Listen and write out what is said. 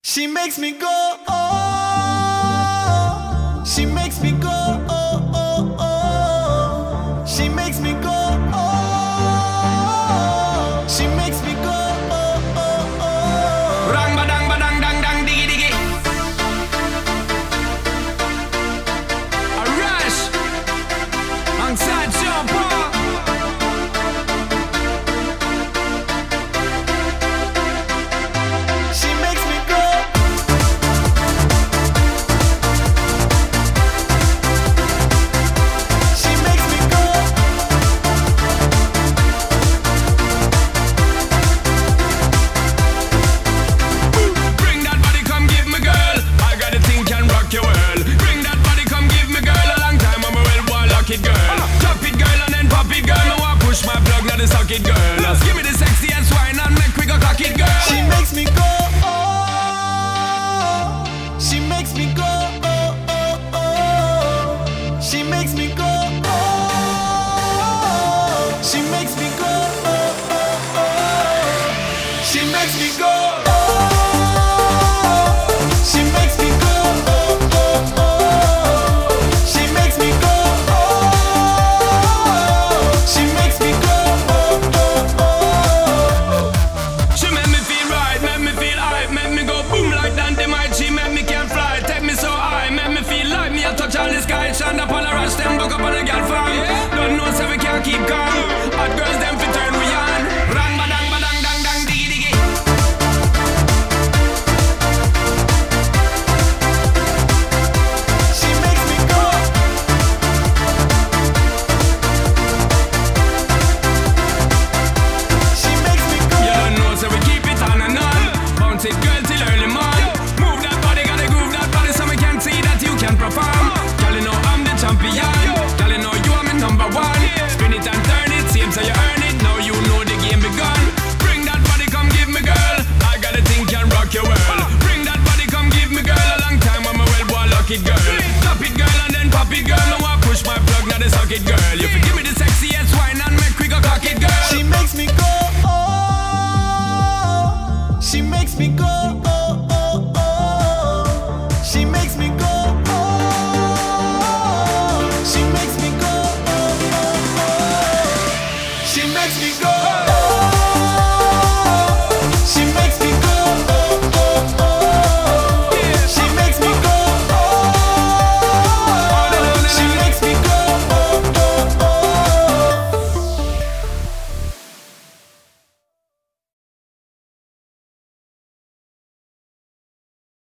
She makes me go, oh. She makes me go, oh, oh, oh. She makes me go, oh. She makes me go, oh, oh, oh. Rang badang badang dang dang diggy diggy. A rush. Alongside Sean Paul. She makes me go. She makes me go. Bring that body, come give me, girl. I got a thing can rock your world. Bring that body, come give me, girl. A long time I'm a well boy, lock it, girl. Drop it, girl, and then pop it, girl. I want push my plug, now the socket, girl. Just give me the sexy ass wine and make we go cock it, girl. She makes me go, oh. She makes me go, oh, oh, oh. She makes me go, oh. She makes me go, oh, oh, oh. She makes me go, oh.